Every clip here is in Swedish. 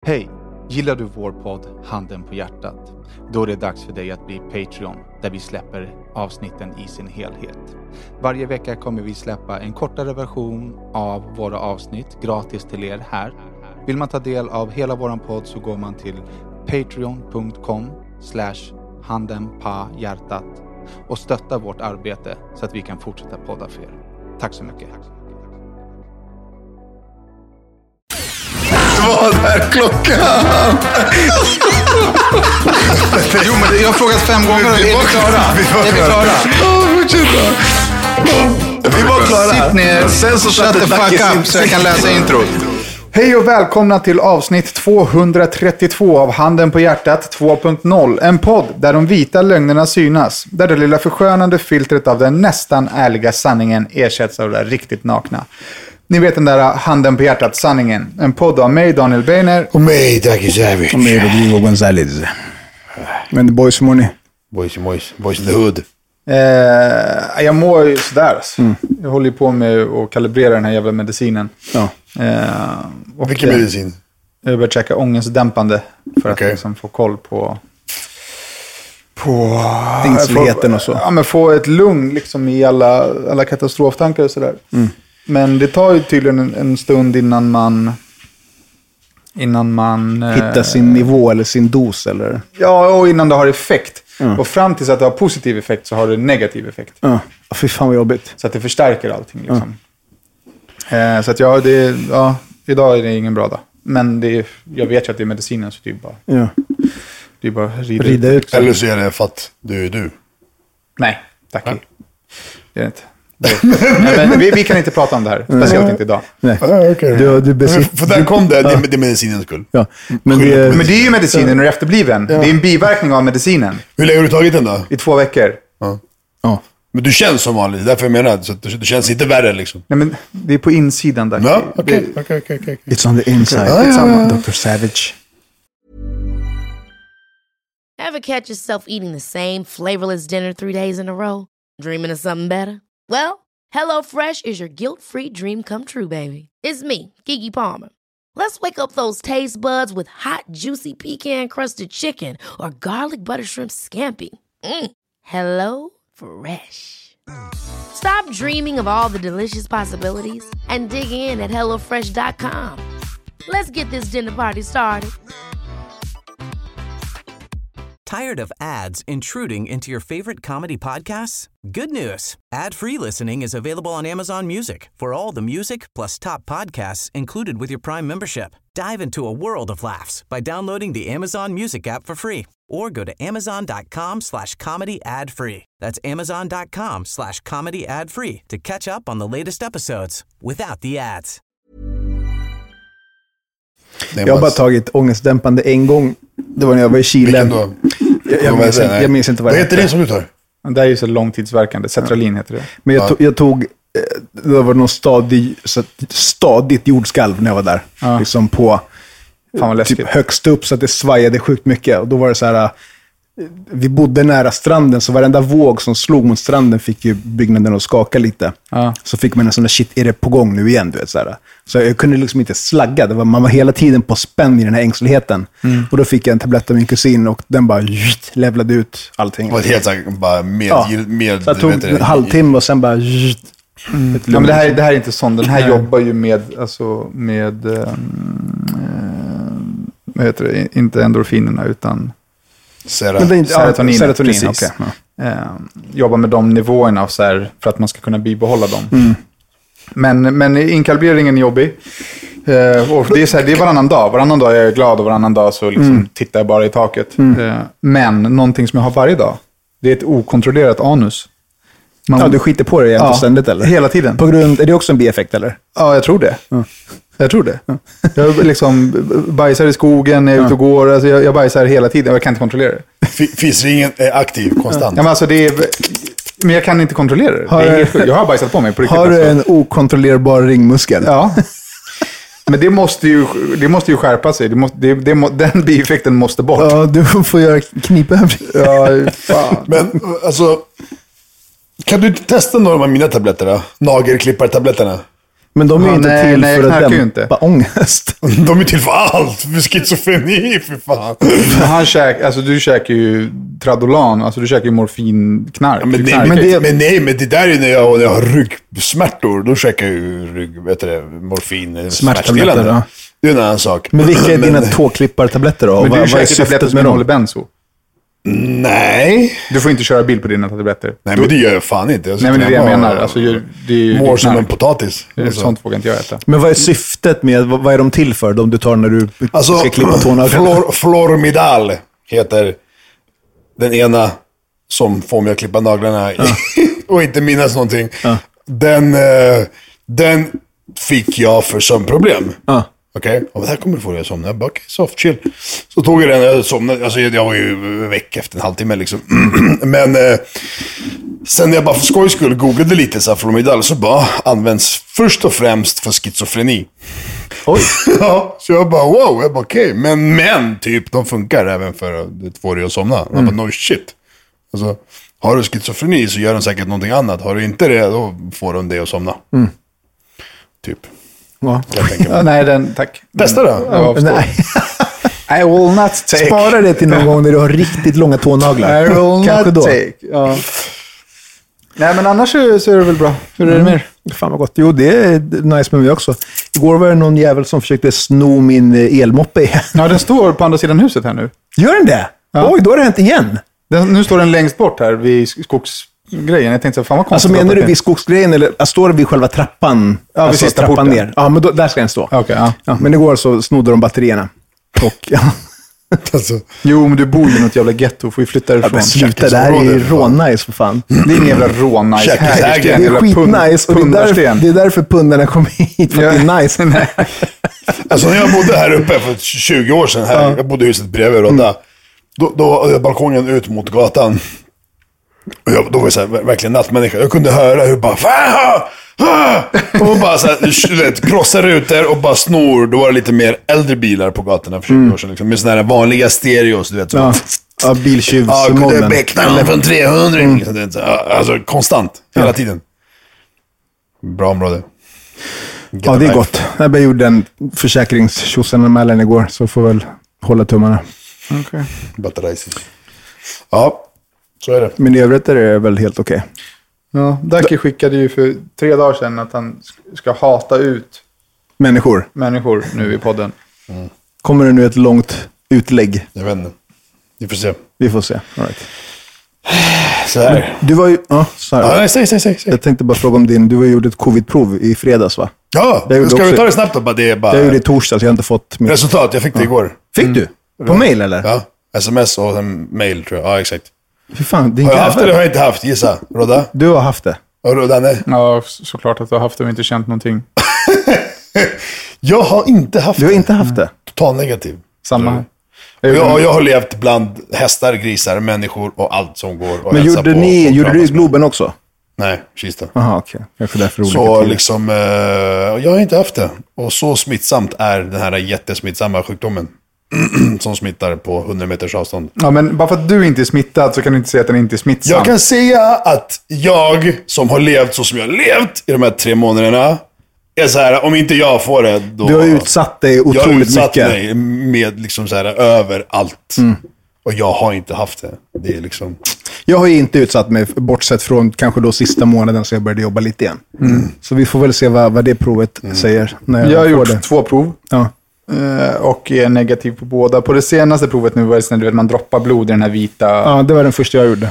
Hej! Gillar du vår podd Handen på hjärtat? Då är det dags för dig att bli Patreon, där vi släpper avsnitten i sin helhet. Varje vecka kommer vi släppa en kortare version av våra avsnitt gratis till er här. Vill man ta del av hela våran podd så går man till patreon.com/handenpahjärtat och stöttar vårt arbete så att vi kan fortsätta podda för er. Tack så mycket. Vad är klockan? Jo, men jag har frågat 5 gånger. Är vi klara? Vi var klara. Sitt ner. Sen så shut the fuck up så jag kan läsa introt. Hej och välkomna till avsnitt 232 av Handen på hjärtat 2.0. En podd där de vita lögnerna synas. Där det lilla förskönande filtret av den nästan ärliga sanningen ersätts av det riktigt nakna. Ni vet den där Handen på hjärtat-sanningen. En podd av mig, Daniel Beiner. Och mig, Taki Savage. Och mig, Rodrigo González. Men the boys, hur mår ni? Boys in the hood. Jag mår ju sådär. Alltså. Jag håller ju på med att kalibrera den här jävla medicinen. Ja. Vilken medicin? Jag börjar checka ångestdämpande för att liksom få koll på ängsligheten och så. Ja, men få ett lugn liksom i alla katastroftankar och sådär. Men det tar ju tydligen en stund innan man hittar sin nivå eller sin dos eller? Ja, och innan det har effekt. Och fram tills att det har positiv effekt så har det negativ effekt. Ja, fy fan vad jobbigt. Så att det förstärker allting liksom. Så att idag är det ingen bra dag. Men jag vet ju att det är medicinen så det är bara... Ja. Det är bara rida ut. Eller så är det för att du är du. Nej, tack. Ja. Det är det inte. Men vi kan inte prata om det här. Speciellt inte idag. Nej. Okay. För där kom det är medicinens skull. Ja. Men det är ju medicinen när du är efterbliven. Ja. Det är en biverkning av medicinen. Hur länge har du tagit den då? I 2 veckor. Ja. Men du känns som vanligt, därför jag menar så du känns inte värre liksom. Nej, men det är på insidan där. Ja, okej. It's on the inside. It's on Dr. Savage. Ever catch yourself eating the same flavorless dinner 3 days in a row? Dreaming of something better? Well, HelloFresh is your guilt-free dream come true, baby. It's me, Keke Palmer. Let's wake up those taste buds with hot, juicy pecan-crusted chicken or garlic butter shrimp scampi. Hello Fresh. Stop dreaming of all the delicious possibilities and dig in at HelloFresh.com. Let's get this dinner party started. Tired of ads intruding into your favorite comedy podcasts? Good news. Ad-free listening is available on Amazon Music for all the music plus top podcasts included with your Prime membership. Dive into a world of laughs by downloading the Amazon Music app for free or go to amazon.com/comedy ad-free. That's amazon.com/comedy ad-free to catch up on the latest episodes without the ads. Jag har bara tagit ångestdämpande en gång. Det var när jag var i Chile. Jag minns inte vad det heter. Det som du tar? Det är ju så långtidsverkande. Cetralin heter det. Men jag tog det var någon stadigt jordskalv när jag var där. Ja. Liksom på typ högst upp så att det svajade sjukt mycket. Och då var det så här, vi bodde nära stranden så varenda våg som slog mot stranden fick ju byggnaden att skaka lite. Ja. Så fick man en sån där shit, är det på gång nu igen? Du vet, så här. Så jag kunde liksom inte slagga. Man var hela tiden på spänn i den här ängsligheten. Och då fick jag en tablett av min kusin och den bara levlade ut allting. Det var helt sagt bara med så jag tog en halvtimme och sen bara... Ja, men det här är inte sånt. Den här jobbar ju med vad heter det? Inte endorfinerna utan serotonin. Precis. Okay. Jobbar med de nivåerna så här, för att man ska kunna bibehålla dem. Men inkalibreringen är jobbig. Och det är så här, det är varannan dag. Varannan dag är jag glad och varannan dag så liksom tittar jag bara i taket. Men någonting som jag har varje dag, det är ett okontrollerat anus. Du skiter på det jämt ständigt eller? Hela tiden. Är det också en bieffekt eller? Ja, jag tror det. Jag tror det. Jag liksom bajsar i skogen, jag är ute och går. Alltså jag bajsar hela tiden och jag kan inte kontrollera det. Fisringen är aktiv konstant. Ja, men alltså men jag kan inte kontrollera det. Jag har bajsat på mig på riktigt. Har du en okontrollerbar ringmuskel? Ja. Men det måste ju skärpa sig. Den bieffekten måste bort. Ja, du får göra knipövning. Ja, fan. Men alltså, kan du testa några av mina tabletter då? Nagelklippartabletterna. Men de är ju inte till för att dämpa ångest. De är till för allt. För schizofreni, för fan. Du käkar ju Tradolan. Alltså du käkar ju morfinknark. Ja, men det där är när jag har ryggsmärtor. Då käkar jag ju morfin. Smärttabletter. Det är en annan sak. Men vilka är dina tåklippartabletter då? Men du käkar tabletter som innehåller benzo. Nej. Du får inte köra bil på dina tabletter. Nej, men det gör jag fan inte. Nej, men det är det jag menar. Alltså, mår som en potatis. Sånt får inte jag äta. Men vad är syftet med, vad är de till för? De du tar när du ska klippa tånaglarna? Flormidal heter den ena som får mig att klippa naglarna och inte minnas någonting. Den fick jag för sömnproblem. Okej, och här kommer du få det att somna. Jag bara, okej, soft, chill. Så tog jag den och somnade. Alltså jag var ju väck efter en halvtimme liksom. Men sen när jag bara för skojs skull googlade lite så här Flormidal, så bara används först och främst för schizofreni. Oj. Ja, så jag bara, wow, jag bara, okej. Men typ, de funkar även för att få dig att somna. Jag bara, no shit. Alltså, har du schizofreni så gör de säkert någonting annat. Har du inte det, då får de det att somna. Typ. Ja. Tack. Testa då. Nej. I will not take. Spara det till någon gång när du har riktigt långa tånaglar. I will Kanske not då. take. Ja. Nej, men annars så är det väl bra. Hur är det mer? Fan vad gott. Jo, det är nice med mig också. Igår var det någon jävel som försökte sno min elmoppe. Ja, den står på andra sidan huset här nu. Gör den det? Ja. Oj, då har det hänt igen. Nu står den längst bort här vid skogsgrejen. Jag tänkte så, fan vad konstigt. Alltså menar du vid skogsgrejen eller står det vid själva trappan? Ja, vid sista trappan porten. ner. Ja, men där ska den stå. Okay, ja. Men igår så snodde de batterierna. Och, alltså. Jo, men du bor ju i något jävla ghetto. Får ju flytta därifrån. Ja, sluta, det här är ju rånice för fan. Det är ingen jävla rånice. Det är skitnice. Och det är därför pundarna kom hit. För att det är nice. Alltså när jag bodde här uppe för 20 år sedan. Jag bodde i huset bredvid Rodda. Då hade jag balkongen ut mot gatan. Och då var jag så här, verkligen nattmänniska. Jag kunde höra hur bara... Och bara så här, krossar rutor och bara snor. Då var det lite mer äldre bilar på gatorna för 20 år sedan. Liksom, med sådana här vanliga stereos, du vet. Så. Ja, biltjuvsmodden. Ja, kunde beckna från 300. Liksom, alltså konstant, hela tiden. Bra område. Ja, det är gott. Jag gjorde en försäkringstjosanmälan igår, så får väl hålla tummarna. Okej. Batterajsis. Ja, så är det. Men i övrigt är det väl helt okej. Ja, Dacke skickade ju för 3 dagar sedan att han ska hata ut människor nu i podden. Kommer det nu ett långt utlägg? Jag vet inte. Vi får se. All right. Så här. Du var ju... Ja, så här. Ja, säg. Jag tänkte bara fråga om du har gjort ett covid-prov i fredags, va? Ja, ska vi ta det snabbt då? Det är bara... Jag gjorde det i torsdag, så jag har inte fått... Resultat, jag fick det igår. Fick du? På mail, eller? Ja, sms och en mail, tror jag. Ja, exakt. Fy fan, det är har jag haft det eller har jag inte haft? Gissa, Rodda? Du har haft det. Och Rodda, nej? Ja, såklart att du har haft det och inte känt någonting. Jag har inte haft det. Du har inte haft det? Total negativ. Samma här. Jag har levt bland hästar, grisar, människor och allt som går. Och men gjorde du i Globen också? Nej, Kista. Jaha, okej. Kanske därför olika så tider. liksom, jag har inte haft det. Och så smittsamt är den här jättesmittsamma sjukdomen. Som smittar på 100 meters avstånd. Ja, men bara för att du inte är smittad så kan du inte säga att den inte är smittsam. Jag kan säga att jag som har levt så som jag har levt i de här 3 månaderna är så här, om inte jag får det då... Du har utsatt dig otroligt mycket. Jag har utsatt mig med liksom så här överallt. Och jag har inte haft det. Det är liksom... Jag har ju inte utsatt mig, bortsett från kanske då sista månaden så jag började jobba lite igen. Så vi får väl se vad det provet säger. När jag har gjort 2 prov. Ja. Och är negativ på båda. På det senaste provet nu var det när man droppar blod i den här vita... Ja, det var den första jag gjorde.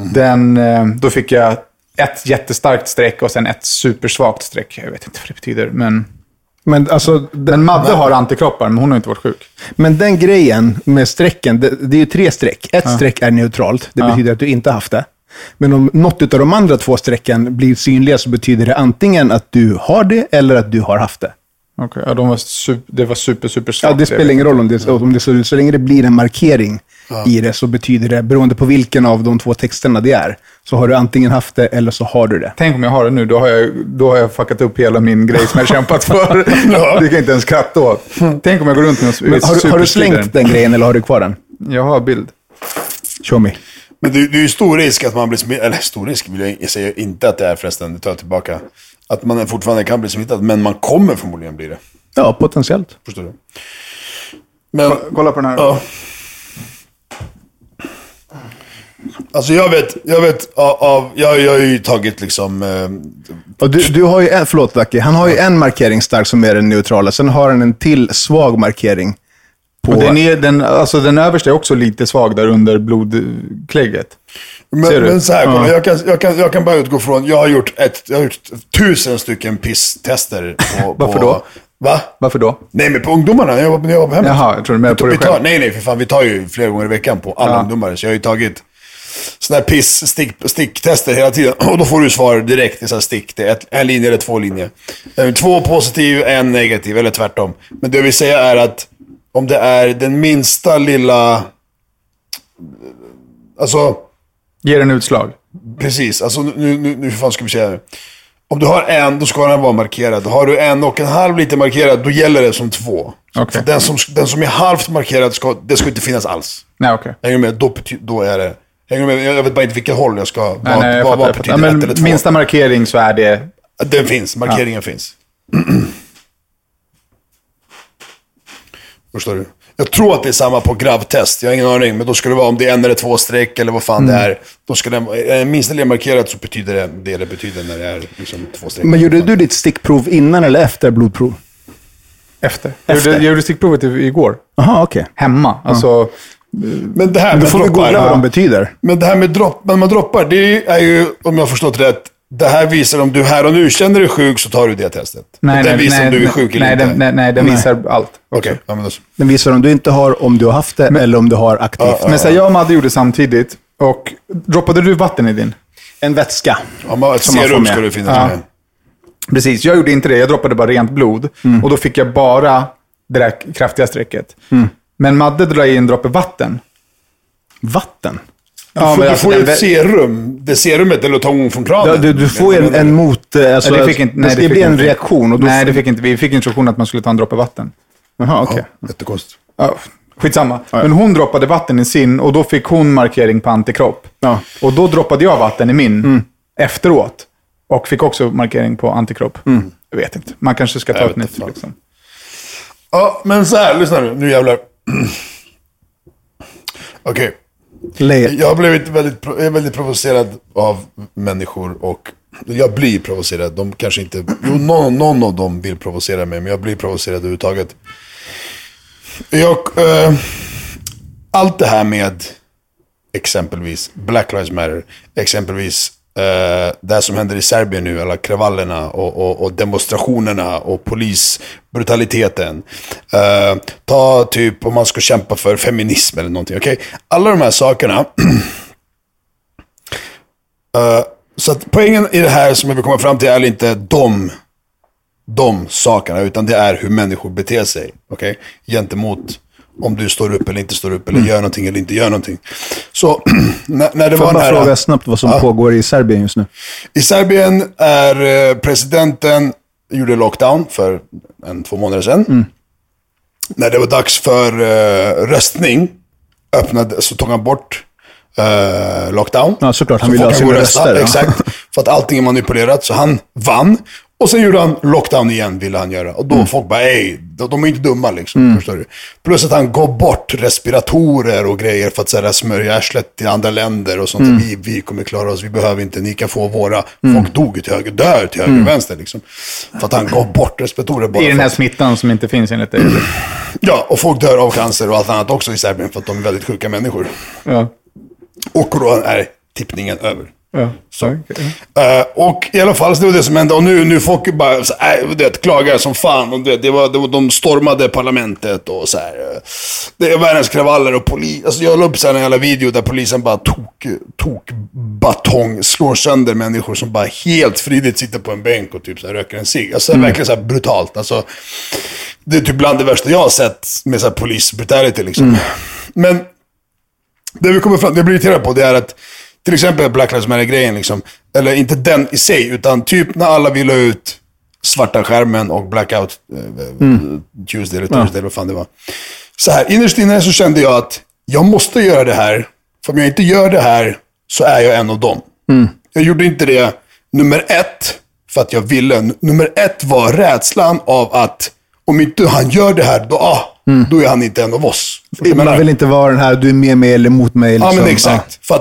Då fick jag ett jättestarkt streck och sen ett supersvagt streck. Jag vet inte vad det betyder, men alltså... Madde har antikroppar, men hon har inte varit sjuk. Men den grejen med strecken, det är ju 3 streck. Ett streck är neutralt. Det betyder att du inte haft det. Men om något av de andra 2 strecken blir synliga så betyder det antingen att du har det eller att du har haft det. Okej, ja, det var super svagt. Ja, det spelar ingen roll om det så länge det blir en markering i det så betyder det, beroende på vilken av de 2 texterna det är, så har du antingen haft det eller så har du det. Tänk om jag har det nu, då har jag fuckat upp hela min grej som jag kämpat för. Det kan inte ens skratta åt. Tänk om jag går runt med en har du slängt den grejen eller har du kvar den? Jag har bild. Show me. Men det är ju stor risk att man blir smittad. Eller stor risk vill jag säga inte att det är förresten. Det tar jag tillbaka. att man fortfarande kan bli smittad, men man kommer förmodligen bli det. Ja, potentiellt. Förstår du? Men, kolla på den här. Ja. Alltså jag har ju tagit liksom... Och du har ju en, förlåt Lucky, han har ju en markering stark som är den neutrala. Sen har han en till svag markering. Och den översta är också lite svag där under blodklägget. Men så här, kolla, jag kan bara utgå från, jag har gjort 1000 stycken pisstester på... Varför då? Va? Varför då? Nej, men på ungdomarna. Jag var hemma. Jaha, jag tror du med på det själv. Nej, för fan, vi tar ju flera gånger i veckan på alla ungdomar. Så jag har ju tagit sådana här sticktester hela tiden. Och då får du svar direkt i så här stick. Det är en linje eller 2 linjer. 2 positiv, 1 negativ, eller tvärtom. Men det jag vill säga är att om det är den minsta lilla... Alltså... Ger en utslag. Precis, alltså nu hur fan ska vi säga det? Om du har en, då ska den vara markerad. Har du 1,5 liter markerad, då gäller det som 2. Okay. Den som är halvt markerad, det ska inte finnas alls. Nej, okej. Hänger med, då är det... Hänger med, jag vet bara inte vilket håll jag ska... Vad betyder ja, men 1 eller 2? Minsta markering så är det... Den finns, markeringen finns. Förstår du? Jag tror att det är samma på grabbtest. Jag har ingen aning, men då ska det vara om det är 1 eller 2 streck eller vad fan det är. Då ska den minst lilla markerat så betyder det betyder när det är liksom 2 streck. Men gjorde du ditt stickprov innan eller efter blodprov? Efter. Jag gjorde stickprovet igår. Jaha, okej. Hemma. Alltså... Men det här med får vi googla vad de betyder. Men det här med när man droppar, det är ju, om jag har förstått rätt, det här visar om du här och nu känner dig sjuk så tar du det testet. Den visar om du är sjuk eller inte. Nej, den visar allt. Okej. Ja, den visar om du inte har, om du har haft det eller om du har aktivt. Men så jag och Madde gjorde samtidigt. Och droppade du vatten i din? En vätska. Ja, ett serum ska det finnas med. Precis, jag gjorde inte det. Jag droppade bara rent blod. Och då fick jag bara det där kraftiga strecket. Men Madde drar in en droppe vatten. Vatten? Du får ju ett serum. Det serumet eller tång från kranen. Du får ju en mot... Alltså, det blir en reaktion. Och nej, det fick inte. Vi fick instruktion att man skulle ta en droppe vatten. Jaha, okej. Jättekonstigt. Ja, skitsamma. Ja. Men hon droppade vatten i sin och då fick hon markering på antikropp. Ja. Och då droppade jag vatten i min efteråt. Och fick också markering på antikropp. Jag vet inte. Man kanske ska ta ett nytt. Liksom. Ja, men så här, lyssna nu jävlar. Okej. Jag har blivit väldigt provocerad av människor och jag blir provocerad. De kanske inte... Jo, någon av dem vill provocera mig, men jag blir provocerad överhuvudtaget. Allt det här med exempelvis Black Lives Matter, exempelvis det som händer i Serbien nu, alla kravallerna och demonstrationerna och polisbrutaliteten. Ta typ om man ska kämpa för feminism eller någonting, okej? Alla de här sakerna. Så att poängen i det här som jag vill komma fram till är inte de sakerna, utan det är hur människor beter sig, okej? Gentemot om du står upp eller inte står upp eller gör någonting eller inte gör någonting. Så när det var bara fråga snabbt vad som pågår i Serbien just nu. I Serbien är presidenten gjorde lockdown för 2 månader sedan. När det var dags för röstning så tog han bort lockdown. Ja, såklart. Han ville ha sina röster. Exakt. För att allting är manipulerat. Så han vann. Och sen gjorde han lockdown igen, ville han göra. Och då folk bara, de är inte dumma liksom, förstår du. Plus att han går bort respiratorer och grejer för att så här, smörja arslet till andra länder och sånt. Vi kommer klara oss, vi behöver inte, ni kan få våra. Folk dog till höger, dör till höger och vänster liksom. För att han går bort respiratorer bara. I den här smittan som inte finns enligt dig. Ja, och folk dör av cancer och allt annat också i Serbien för att de är väldigt sjuka människor. Ja. Och då är tippningen över. Ja, så. Och i alla fall så det var det som hände. Och nu folk bara så, klagar som fan. Och de stormade parlamentet och så här. Det är världens kravaller och polis. Alltså jag la upp så här en jävla video där polisen bara tok batong, slår sönder människor som bara helt fridigt sitter på en bänk och typ så här röker en cigg. Alltså verkligen så här brutalt. Alltså det är typ bland det värsta jag har sett med så här polisbrutality liksom. Men det vi kommer fram, det jag blir irriterad på, det är att till exempel Black Lives Matter-grejen liksom, eller inte den i sig, utan typ när alla ville ut svarta skärmen och blackout Tuesday eller Thursday, vad fan det var. Så här, innerst inne så kände jag att jag måste göra det här, för om jag inte gör det här så är jag en av dem. Jag gjorde inte det nummer 1 för att jag ville. Nummer 1 var rädslan av att om inte han gör det här, då är han inte en av oss. Man vill inte vara den här, du är med mig eller mot mig. Liksom. Ja, men exakt. För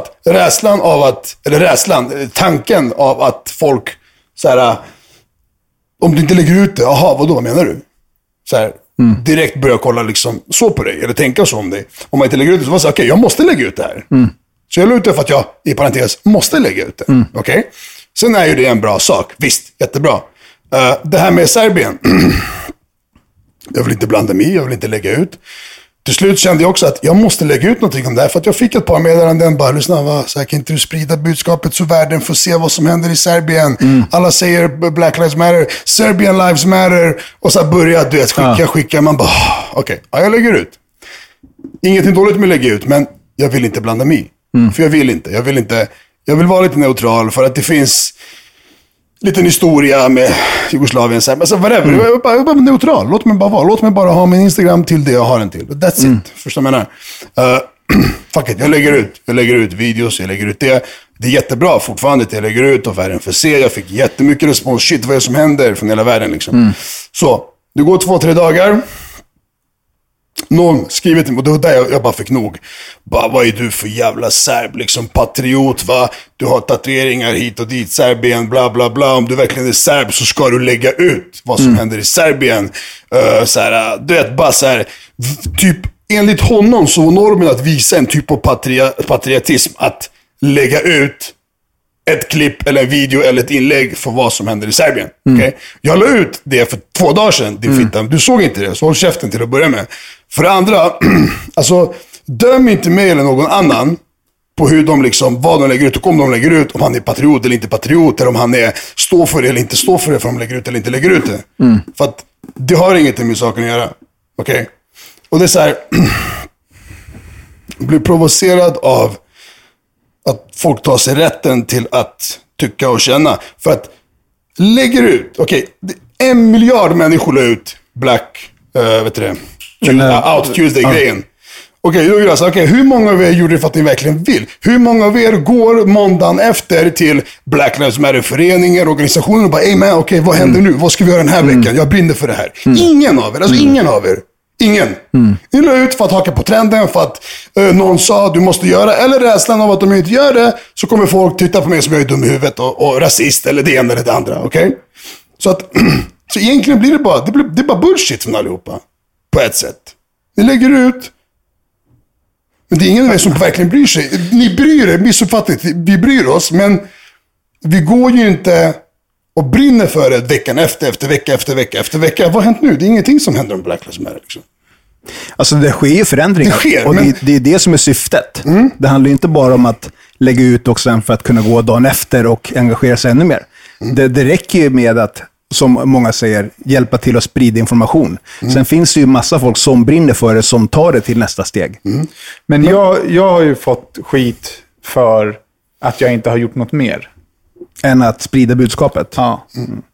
att tanken av att folk så här, om du inte lägger ut det, vad menar du? Så här, direkt börja kolla liksom så på dig, eller tänka så om dig. Om man inte lägger ut det, så var det så okej, jag måste lägga ut det här. Så jag la ut det för att jag, i parentes, måste lägga ut det. Okej? Sen är ju det en bra sak. Visst, jättebra. Det här med Serbien. Jag vill inte blanda mig, jag vill inte lägga ut. Till slut kände jag också att jag måste lägga ut någonting om det här. För att jag fick ett par meddelanden, bara lyssna, så här, kan inte du sprida budskapet så världen får se vad som händer i Serbien. Alla säger Black Lives Matter, Serbian Lives Matter. Och så började du skicka. Man bara, okej, jag lägger ut. Ingenting dåligt med att lägga ut, men jag vill inte blanda mig. För jag vill inte. Jag vill vara lite neutral för att det finns liten historia med Jugoslavien. Alltså whatever. Jag är bara neutral. Låt mig bara vara. Låt mig bara ha min Instagram till det jag har den till. That's it. Förstår du vad jag menar? Fuck it. Jag lägger ut videos. Jag lägger ut det. Det är jättebra fortfarande att jag lägger ut och världen får se. Jag fick jättemycket respons. Shit, vad är det som händer från hela världen liksom. Så, det går 2-3 dagar. Någon skriver till mig, och det var där jag bara fick nog. Bara, vad är du för jävla serb, liksom patriot, va? Du har tatueringar hit och dit, Serbien, bla bla bla. Om du verkligen är serb så ska du lägga ut vad som händer i Serbien. Så här, du vet, bara så här, typ, enligt honom så var normen att visa en typ av patriotism, att lägga ut ett klipp eller en video eller ett inlägg för vad som händer i Serbien. Okay? Jag la ut det för 2 dagar sedan, din fitta. Du såg inte det, så håll käften till att börja med. För det andra, alltså, döm inte mig eller någon annan på hur de liksom, vad de lägger ut och om de lägger ut, om han är patriot eller inte patriot, eller om han är står för det eller inte står för det, för de lägger ut eller inte lägger ut det. För att det har inget med saken att göra. Okej? Okay? Och det är så här, blir provocerad av att folk tar sig rätten till att tycka och känna. För att lägger ut, okej, 1 miljard människor la ut Black, Out Tuesday-grejen. Okej, då är det så, hur många av er gjorde det för att ni verkligen vill? Hur många av er går måndagen efter till Black Lives Matter-föreningar, organisationer och bara, vad händer nu? Vad ska vi göra den här veckan? Jag brinner för det här. Ingen av er, alltså ingen av er. Ingen. Ni la ut för att haka på trenden, för att någon sa du måste göra, eller rädslan av att de inte gör det, så kommer folk titta på mig som jag är dum i huvudet och rasist eller det ena eller det andra, okej? Så egentligen blir det är bara bullshit från allihopa, på ett sätt. Ni lägger ut, men det är ingen av er som verkligen bryr sig. Ni bryr er, missuppfattat, vi bryr oss, men vi går ju inte och brinner för det veckan efter vecka. Vad har hänt nu? Det är ingenting som händer om Black Lives Matter liksom. Alltså det sker ju förändringar. Det sker, och det är det som är syftet. Det handlar ju inte bara om att lägga ut och sen för att kunna gå dagen efter och engagera sig ännu mer. Det räcker ju med att, som många säger, hjälpa till att sprida information. Sen finns det ju massa folk som brinner för det, som tar det till nästa steg. Men jag har ju fått skit för att jag inte har gjort något mer än att sprida budskapet. Ja.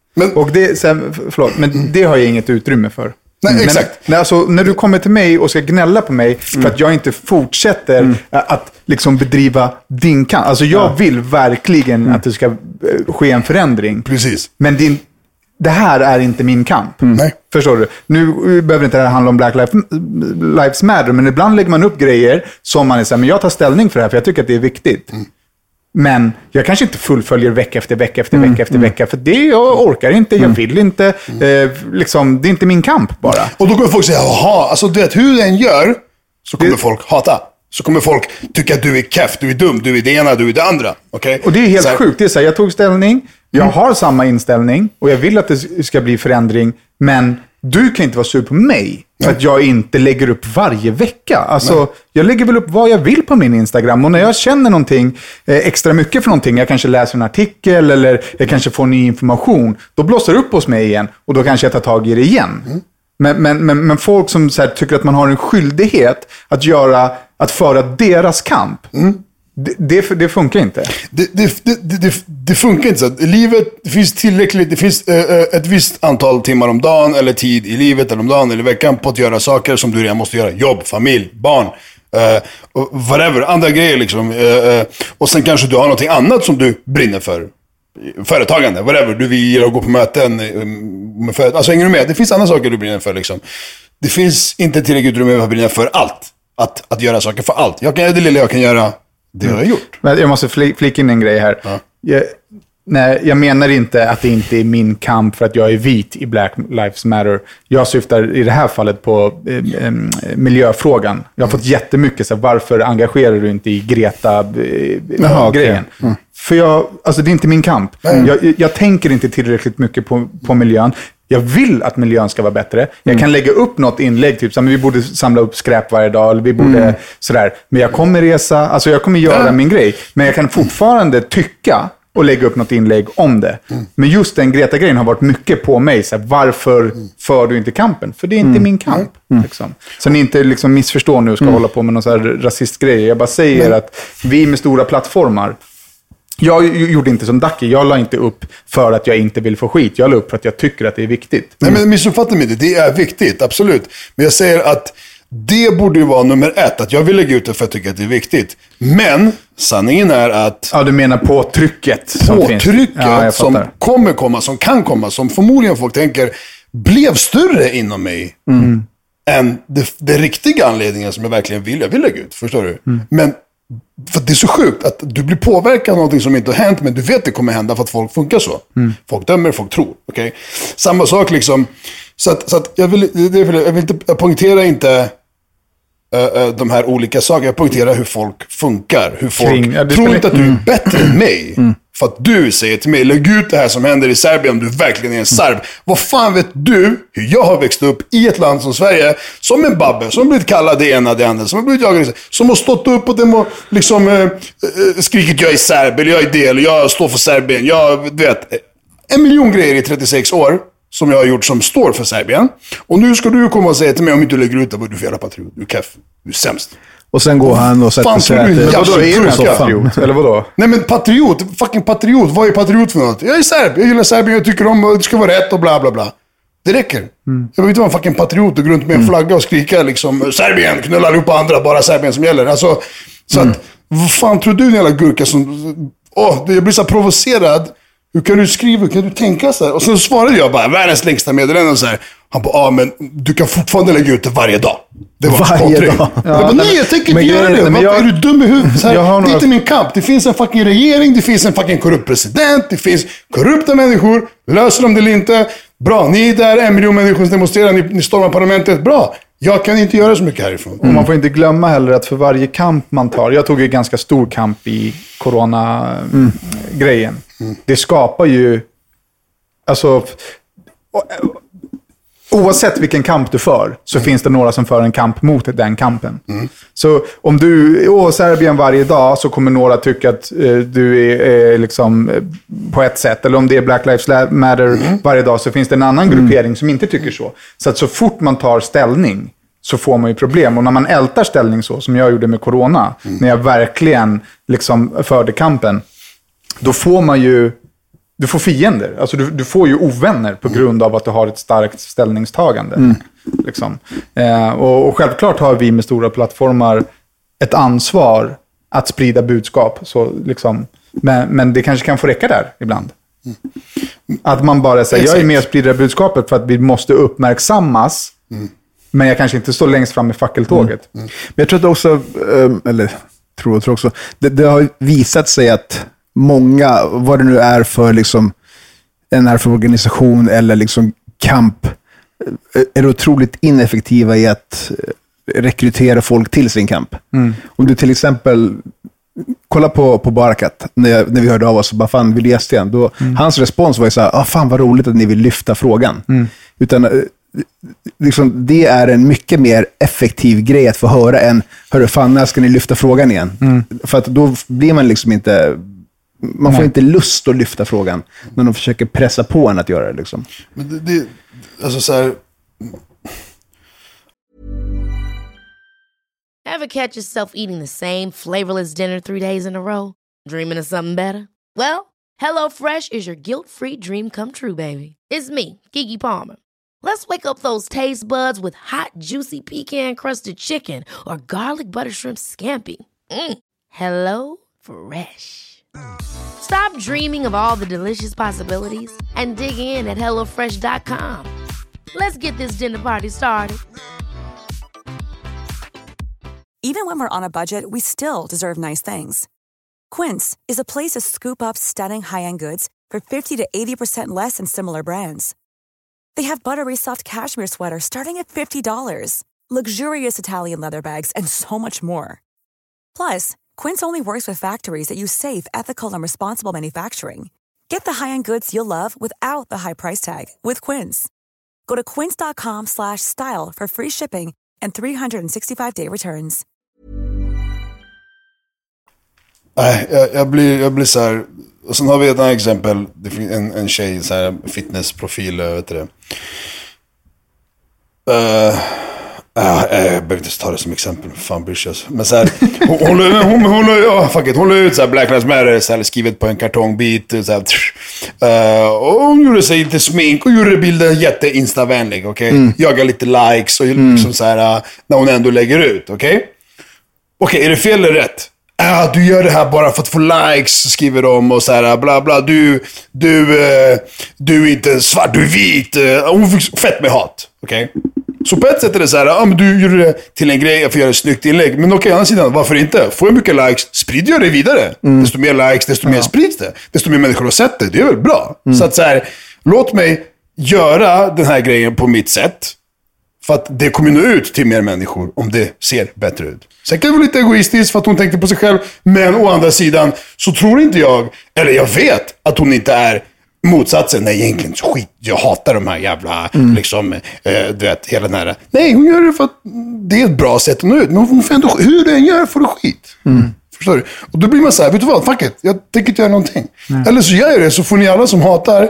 Men det har jag inget utrymme för. Nej, exakt. Men alltså, när du kommer till mig och ska gnälla på mig för att jag inte fortsätter att liksom bedriva din kamp. Alltså jag vill verkligen att det ska ske en förändring. Precis. Men det här är inte min kamp. Nej. Förstår du? Nu behöver inte det här handla om Black Lives Matter, men ibland lägger man upp grejer som man är så här, men jag tar ställning för det här för jag tycker att det är viktigt. Men jag kanske inte fullföljer vecka efter vecka, för det jag orkar inte, jag vill inte, liksom, det är inte min kamp bara. Och då kommer folk säga, jaha, alltså du vet, hur den gör, så kommer folk hata. Så kommer folk tycka att du är keff, du är dum, du är det ena, du är det andra. Okay? Och det är helt sjukt, det är så här, jag tog ställning, jag har samma inställning och jag vill att det ska bli förändring, men du kan inte vara sur på mig för att jag inte lägger upp varje vecka. Alltså, jag lägger väl upp vad jag vill på min Instagram. Och när jag känner någonting extra mycket för någonting, jag kanske läser en artikel eller jag kanske får ny information, då blåser det upp hos mig igen och då kanske jag tar tag i det igen. Men folk som så här, tycker att man har en skyldighet att föra deras kamp, det funkar inte. Det funkar inte så. I livet, det finns tillräckligt, det finns ett visst antal timmar om dagen eller tid i livet eller om dagen eller i veckan på att göra saker som du redan måste göra. Jobb, familj, barn, whatever, andra grejer liksom. Och sen kanske du har någonting annat som du brinner för. företagande, whatever. Du vill gå på möten med företag. Alltså hänger du med? Det finns andra saker du brinner för liksom. Det finns inte tillräckligt utrymme för att brinna för allt. Att göra saker för allt. Jag kan göra det lilla jag kan göra. Det har jag gjort. Men jag måste flika in en grej här. Ja. Jag menar inte att det inte är min kamp för att jag är vit i Black Lives Matter. Jag syftar i det här fallet på miljöfrågan. Jag har fått jättemycket så här, varför engagerar du inte i Greta-grejen? Okay. För alltså det är inte min kamp. Jag tänker inte tillräckligt mycket på miljön. Jag vill att miljön ska vara bättre. Jag kan lägga upp något inlägg, typ som vi borde samla upp skräp varje dag, eller vi borde sådär. Men jag kommer resa, alltså jag kommer göra min grej. Men jag kan fortfarande tycka och lägga upp något inlägg om det. Men just den Greta-grejen har varit mycket på mig. Så här, varför för du inte kampen? För det är inte min kamp. Liksom. Så ni inte liksom missförstår nu och ska hålla på med någon så här rasistgrej. Jag bara säger att vi med stora plattformar, jag gjorde inte som Ducky. Jag la inte upp för att jag inte vill få skit. Jag la upp för att jag tycker att det är viktigt. Nej, men missuppfatta mig det är viktigt, absolut. Men jag säger att det borde ju vara nummer 1. Att jag vill lägga ut det för att jag tycker att det är viktigt. Men sanningen är att... Ja, du menar påtrycket. Påtrycket som kommer komma, som kan komma, som förmodligen folk tänker blev större inom mig än det riktiga anledningen som jag verkligen vill. Jag vill lägga ut, förstår du? Men för det är så sjukt att du blir påverkad av någonting som inte har hänt, men du vet det kommer hända för att folk funkar så. Folk dömer, folk tror. Okay? Samma sak liksom. Så att jag vill inte poängtera inte de här olika sakerna. Jag poängterar hur folk funkar. Hur folk tror inte att du är bättre än mig. För att du säger till mig, lägg ut det här som händer i Serbien om du verkligen är en serb. Vad fan vet du hur jag har växt upp i ett land som Sverige som en babbe, som har blivit kallad det ena det andra, som har blivit jagad, som har stått upp och liksom skrikit jag är serb, eller jag är del, jag står för Serbien. Jag vet, 1 miljon grejer i 36 år som jag har gjort som står för Serbien. Och nu ska du komma och säga till mig om inte du lägger ut det, vad är du för jävla patriot? Du är keff, du är sämst. Och sen går han och sätter sig eller vadå? Nej men fucking patriot. Vad är patriot för något? Jag är serb, jag gillar Serbien, jag tycker om det ska vara rätt och bla bla bla. Det räcker. Jag vill inte vara en fucking patriot och gå runt med en flagga och skrika liksom Serbien, knulla allihopa andra, bara Serbien som gäller. Alltså, så att, vad fan tror du jävla gurka som... jag blir så provocerad. Hur kan du skriva, hur kan du tänka så här? Och så svarade jag bara, världens längsta meddelande så här. Han bara, men du kan fortfarande lägga ut det varje dag. Det var varje dag. Jag bara, nej jag tänker inte göra det. Men är du dum i huvudet? Det är inte min kamp. Det finns en fucking regering, det finns en fucking korrupt president, det finns korrupta människor. Löser de det eller inte? Bra, ni är där, 1 miljon människor som demonstrerar, ni stormar parlamentet. Bra, jag kan inte göra så mycket härifrån. Och man får inte glömma heller att för varje kamp man tar, jag tog ju ganska stor kamp i corona-grejen. Det skapar ju, alltså, oavsett vilken kamp du för så finns det några som för en kamp mot den kampen. Så om du är Serbien varje dag så kommer några tycka att du är liksom på ett sätt. Eller om det är Black Lives Matter varje dag så finns det en annan gruppering som inte tycker så. Så att så fort man tar ställning så får man ju problem. Och när man ältar ställning så, som jag gjorde med corona, när jag verkligen liksom förde kampen, då får man ju, du får fiender. Alltså du får ju ovänner på grund av att du har ett starkt ställningstagande. Liksom. Och självklart har vi med stora plattformar ett ansvar att sprida budskap. Så, liksom, men det kanske kan få räcka där ibland. Att man bara säger, jag är med och sprider budskapet för att vi måste uppmärksammas. Men jag kanske inte står längst fram i fackeltåget. Men jag tror att också, tror också, det har visat sig att många, vad det nu är för liksom en för organisation eller liksom kamp, är otroligt ineffektiva i att rekrytera folk till sin kamp. Om du till exempel kolla på Barakat när vi hörde av oss och bara, fan, vill du gästa igen? Då, hans respons var ju så här, fan vad roligt att ni vill lyfta frågan. Utan liksom, det är en mycket mer effektiv grej att få höra än, hörru fan, när ska ni lyfta frågan igen? För att då blir man liksom inte, man får inte lust att lyfta frågan när de försöker pressa på en att göra det liksom. Men det alltså så här... Ever catch yourself eating the same flavorless dinner 3 days in a row? Dreaming of something better? Well, HelloFresh is your guilt-free dream come true, baby. It's me, Keke Palmer. Let's wake up those taste buds with hot, juicy pecan-crusted chicken or garlic butter shrimp scampi. Hello Fresh. Stop dreaming of all the delicious possibilities and dig in at HelloFresh.com. Let's get this dinner party started. Even when we're on a budget, we still deserve nice things. Quince is a place to scoop up stunning high-end goods for 50 to 80% less than similar brands. They have buttery soft cashmere sweaters starting at $50, luxurious Italian leather bags, and so much more. Plus, Quince only works with factories that use safe, ethical, and responsible manufacturing. Get the high-end goods you'll love without the high price tag with Quince. Go to quince.com/style for free shipping and 365-day returns. Jag blir så här. Och sen har vi ett annat exempel. Det finns en tjej, så här fitnessprofil, vet du det. Jag behöver inte ta det som exempel, fan bryr sig. Men så här, hon la ut så här Black Lives Matter, så här, skrivet på en kartongbit, så här, och hon gjorde sig lite smink och gjorde bilden jätte-instavänlig, okej? Jagar lite likes och liksom så här, när hon ändå lägger ut, okej? Okej, är det fel eller rätt? Du gör det här bara för att få likes, skriver de, och så här bla bla, du är inte svart, du är vit. Hon fick fett med hat, okej? Så på ett sätt är det så här, men du gjorde det till en grej, jag får göra ett snyggt inlägg. Men okej, å andra sidan, varför inte? Får jag mycket likes, sprider jag det vidare. Desto mer likes, desto mer sprids det. Desto mer människor har sett det, det är väl bra. Så att så här, låt mig göra den här grejen på mitt sätt. För att det kommer nå ut till mer människor om det ser bättre ut. Sen kan det vara lite egoistiskt för att hon tänkte på sig själv. Men å andra sidan så tror inte jag, eller jag vet att hon inte är motsatsen. Nej, egentligen skit. Jag hatar de här jävla, liksom, du vet, hela den här. Nej, hon gör det för att det är ett bra sätt att nå ut. Men hon får ändå, hur den gör får du skit. Förstår du? Och då blir man så här, vet du vad, fuck it, jag tänker inte göra någonting. Eller så gör jag det, så får ni alla som hatar,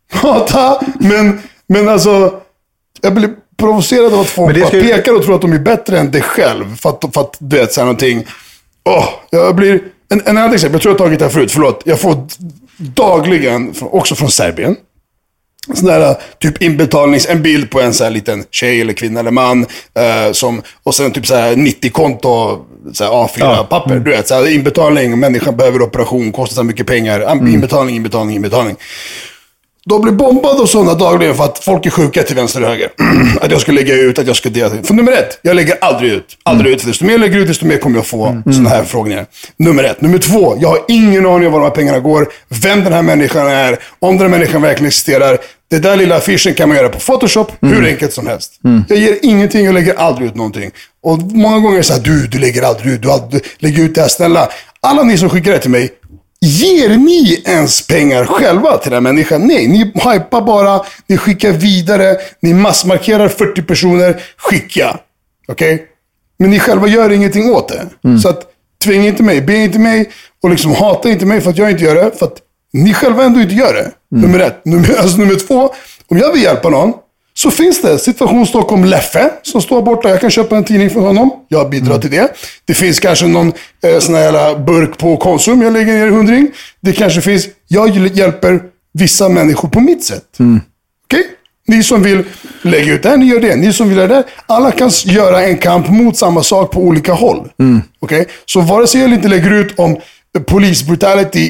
men alltså, jag blir provocerad av att folk pekar och tror att de är bättre än dig själv. För att du vet, så här någonting. Jag blir, en annan exempel, jag tror jag har tagit det här förut, förlåt. Jag får dagligen, också från Serbien, sån där typ en bild på en så här liten tjej eller kvinna eller man, och sen typ så här 90-konto, så här A4-papper, du vet, så här inbetalning, människan behöver operation, kostar så mycket pengar, inbetalning. De blir bombade och sådana dagligen för att folk är sjuka till vänster och höger. Att jag ska lägga ut, att jag ska dela. För nummer 1, jag lägger aldrig ut. För desto mer jag lägger ut, desto mer kommer jag få sådana här frågor. Nummer 1. Nummer 2, jag har ingen aning om var de här pengarna går. Vem den här människan är. Om den här människan verkligen existerar. Det där lilla affischen kan man göra på Photoshop hur enkelt som helst. Jag ger ingenting, jag lägger aldrig ut någonting. Och många gånger är det så här, du lägger aldrig ut. Du lägger ut det här, snälla. Alla ni som skickar det till mig, ger ni ens pengar själva till den här människan? Nej, ni hypar bara, ni skickar vidare, ni massmarkerar 40 personer, skicka. Okej? Men ni själva gör ingenting åt det. Så att tvinga inte mig, be inte mig och liksom hata inte mig för att jag inte gör det, för att ni själva ändå inte gör det. Nummer 1. Nummer 2, om jag vill hjälpa någon, så finns det Situation Stockholm Leffe som står borta. Jag kan köpa en tidning från honom. Jag bidrar till det. Det finns kanske någon sån här jävla burk på Konsum. Jag lägger ner 100. Det kanske finns. Jag hjälper vissa människor på mitt sätt. Okej? Ni som vill lägga ut det här, ni gör det. Ni som vill göra det. Alla kan göra en kamp mot samma sak på olika håll. Okej? Så vare sig jag inte lägger ut om polisbrutality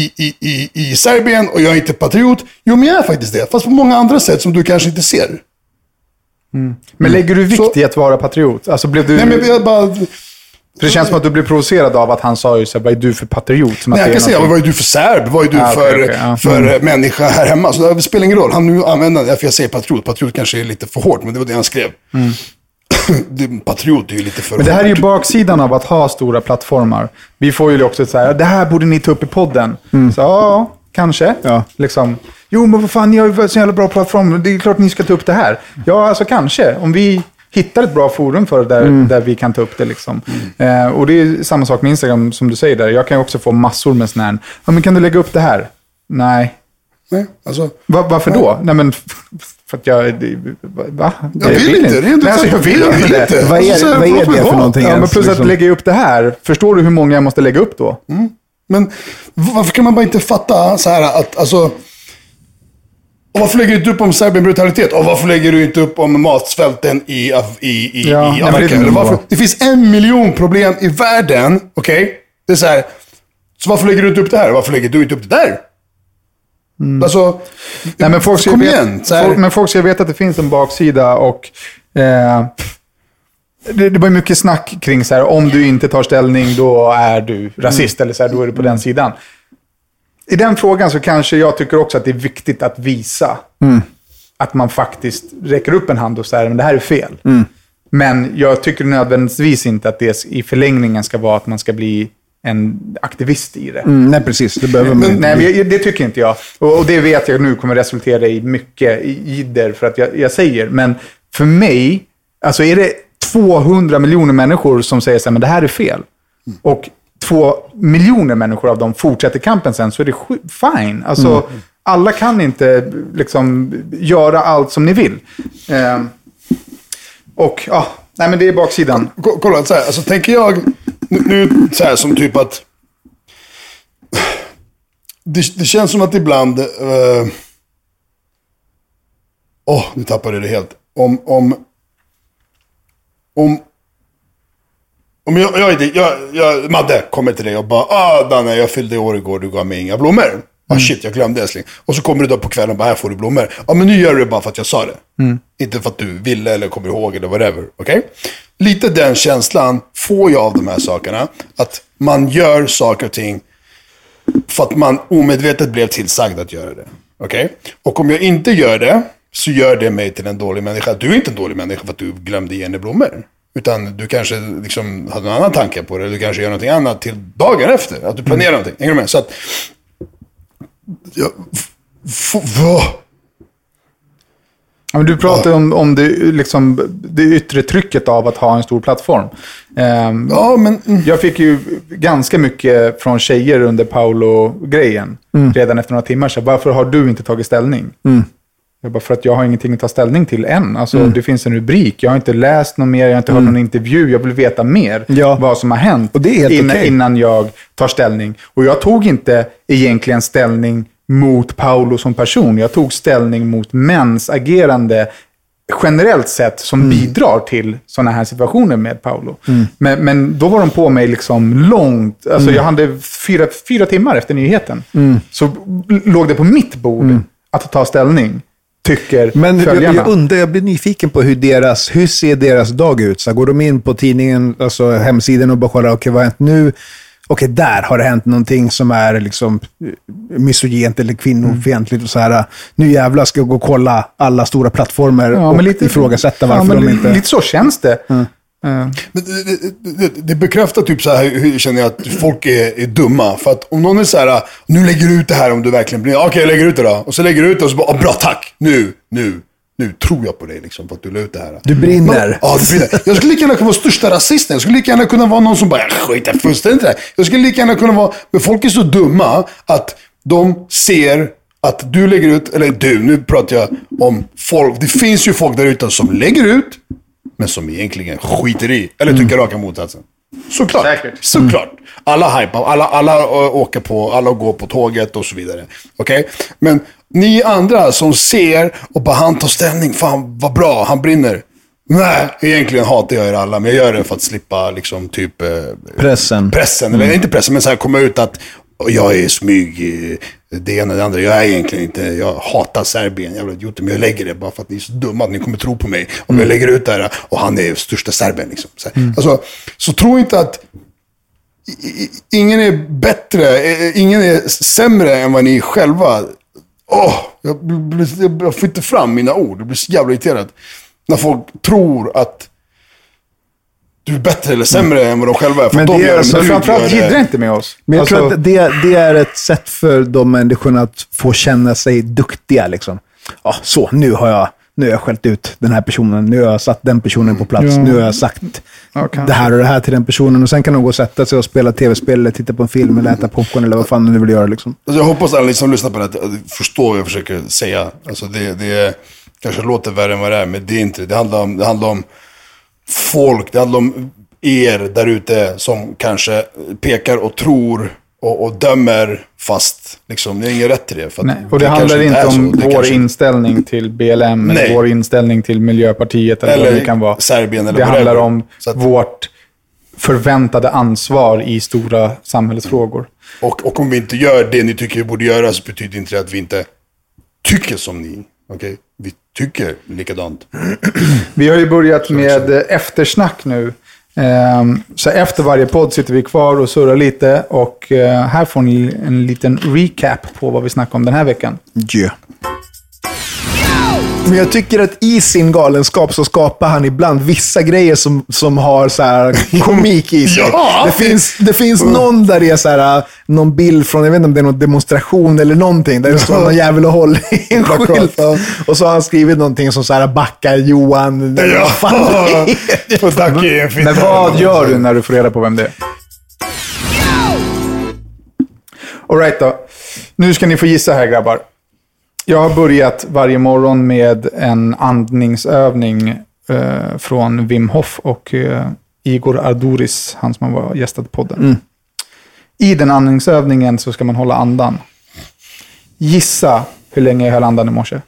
i Serbien och jag är inte patriot. Jo, men jag är faktiskt det. Fast på många andra sätt som du kanske inte ser. Men lägger du vikt i att vara patriot? Alltså blev du... Nej, men jag bara... För det känns som att du blev provocerad av att han sa ju så här, vad är du för patriot? Som Nej, jag kan säga, vad är du för serb? Vad är du för människa här hemma? Så det spelar ingen roll. Han nu använder det, för jag säger patriot. Patriot kanske är lite för hårt, men det var det han skrev. Patriot är ju lite för Men det här är ju baksidan av att ha stora plattformar. Vi får ju också säga, det här borde ni ta upp i podden. Så ja, kanske. Ja. Liksom, jo, men vad fan, ni har ju så jävla bra plattform. Det är klart ni ska ta upp det här. Ja, alltså kanske. Om vi hittar ett bra forum för det där vi kan ta upp det liksom. Och det är samma sak med Instagram som du säger där. Jag kan ju också få massor med sån här. Ja, men kan du lägga upp det här? Nej. Nej, alltså. Varför då? Nej, men för att jag... Va? Jag vill inte. Jag vill inte. Vad är det för någonting? Ja, men plus att lägga upp det här. Förstår du hur många jag måste lägga upp då? Men varför kan man bara inte fatta så här att... Alltså, och varför lägger du inte upp om Serbien-brutalitet? Och varför lägger du inte upp om matsvälten i Afrika? Det finns 1 miljon problem i världen, okej? Det är så här... Så varför lägger du inte upp det här? Varför lägger du inte upp det där? Alltså, nej, men folk ska kom veta, igen. Men folk ska veta att det finns en baksida och det var mycket snack kring så här, om du inte tar ställning då är du rasist eller så här, då är du på den sidan. I den frågan så kanske jag tycker också att det är viktigt att visa att man faktiskt räcker upp en hand och säger men det här är fel. Men jag tycker nödvändigtvis inte att det i förlängningen ska vara att man ska bli en aktivist i det. Nej, precis. Det behöver man inte. Nej, det tycker inte jag. Och det vet jag nu kommer resultera i mycket jidder för att jag säger. Men för mig, alltså är det 200 miljoner människor som säger så här, men det här är fel. Och 2 miljoner människor av dem fortsätter kampen sen, så är det fine. Alltså, alla kan inte liksom göra allt som ni vill. Och ja, nej men det är baksidan. Kolla, så här, alltså tänker jag nu så här som typ att det känns som att ibland nu tappade jag det helt. Om jag Madde kommer till dig och bara Danne, jag fyllde år igår, du gav mig inga blommor. Shit, jag glömde älskling. Och så kommer du då på kvällen och bara, här får du blommor. Men nu gör du det bara för att jag sa det. Inte för att du ville eller kommer ihåg eller whatever. Okej? Lite den känslan får jag av de här sakerna. Att man gör saker och ting för att man omedvetet blev tillsagd att göra det. Okej? Och om jag inte gör det, så gör det mig till en dålig människa. Du är inte en dålig människa för att du glömde ge henne blommor. Utan du kanske liksom hade en annan tanke på det. Eller du kanske gör någonting annat till dagen efter. Att du planerar någonting. Hänger du med? Så att Ja, men du pratar om det, liksom, det yttre trycket av att ha en stor plattform. Jag fick ju ganska mycket från tjejer under Paolo-grejen. Redan efter några timmar. Så varför har du inte tagit ställning? Jag bara, för att jag har ingenting att ta ställning till än. Alltså, det finns en rubrik. Jag har inte läst något mer. Jag har inte hört någon intervju. Jag vill veta mer vad som har hänt. Och det är helt innan jag tar ställning. Och jag tog inte egentligen ställning mot Paolo som person. Jag tog ställning mot mäns agerande generellt sett som bidrar till sådana här situationer med Paolo. Men då var de på mig liksom långt. Alltså jag hade 4 timmar efter nyheten. Så låg det på mitt bord att ta ställning. Tycker men följarna. jag blir nyfiken på hur ser deras dag ut? Så går de in på tidningen, alltså hemsidan och bara kollar, okej, vad har hänt nu? Okej, där har det hänt någonting som är liksom misogent eller kvinnofientligt och så här. Nu jävlar ska jag gå och kolla alla stora plattformar och ifrågasätta varför de inte... Lite så känns det. Men det bekräftar typ så här hur känner jag att folk är dumma. För att om någon är så här, nu lägger du ut det här om du verkligen blir... Okej, jag lägger ut det då. Och så lägger du ut det och så bara, bra tack, nu tror jag på dig liksom, för att du la ut det här. Du brinner. Ja, du brinner. Jag skulle lika gärna kunna vara största rasisten. Jag skulle lika gärna kunna vara någon som bara, skiter fullständigt det. Jag skulle lika gärna kunna vara... Men folk är så dumma att de ser att du lägger ut, eller nu pratar jag om folk. Det finns ju folk där ute som lägger ut, men som egentligen skiter i. Eller tycker raka motsatsen. Såklart. Säkert. Såklart. Alla hypar, alla åker på, alla går på tåget och så vidare. Okej? Men ni andra som ser och bara han tar ställning, fan vad bra, han brinner. Nej, egentligen hatar jag er alla, men jag gör det för att slippa liksom typ... Pressen. Eller inte pressen, men så här komma ut att jag är smyg, det ena och det andra. Jag är egentligen inte, jag hatar Serbien, jävla idiot, men jag lägger det bara för att ni är så dumma att ni kommer tro på mig. Om jag lägger ut det här och han är största Serbien liksom. Alltså, så tro inte att ingen är bättre, ingen är sämre än vad ni själva. Jag får inte fram mina ord, jag blir så jävla irriterad. När folk tror att du är bättre eller sämre än vad de själva är. För men de det är alltså, framförallt giddrar inte med oss. Men jag tror att det är ett sätt för de människorna att få känna sig duktiga liksom. Så, nu har jag skällt ut den här personen. Nu har jag satt den personen på plats. Nu har jag sagt det här och det här till den personen. Och sen kan de gå och sätta sig och spela tv-spel eller titta på en film eller äta popcorn eller vad fan du vill göra liksom. Alltså, jag hoppas att alla som lyssnar på det här förstår vad jag försöker säga. Alltså, det kanske låter värre än vad det är, men det är inte. Det handlar om folk, det handlar om er där ute som kanske pekar och tror och dömer fast liksom, det är ingen rätt till det. För nej, och det handlar inte om vår inställning till BLM eller vår inställning till Miljöpartiet eller vad det kan vara. Serbien eller det handlar om vårt förväntade ansvar i stora samhällsfrågor. Och om vi inte gör det ni tycker vi borde göra, så betyder inte det att vi inte tycker som ni. Okej? Vi tycker likadant. Vi har ju börjat med eftersnack nu. Så efter varje podd sitter vi kvar och surrar lite. Och här får ni en liten recap på vad vi snackar om den här veckan. Yeah. Men jag tycker att i sin galenskap så skapar han ibland vissa grejer som har så här komik i sig. Ja! Det finns någon där det är så här, någon bild från, jag vet inte om det är någon demonstration eller någonting, där det står någon jävel och håller i en skylt. Och så har han skrivit någonting som så här, backar Johan. Ja. Men vad gör du när du får reda på vem det är? All right då. Nu ska ni få gissa här, grabbar. Jag har börjat varje morgon med en andningsövning från Wim Hof och Igor Arduris, han som var gästad på podden. I den andningsövningen så ska man hålla andan. Gissa hur länge jag höll andan i morse.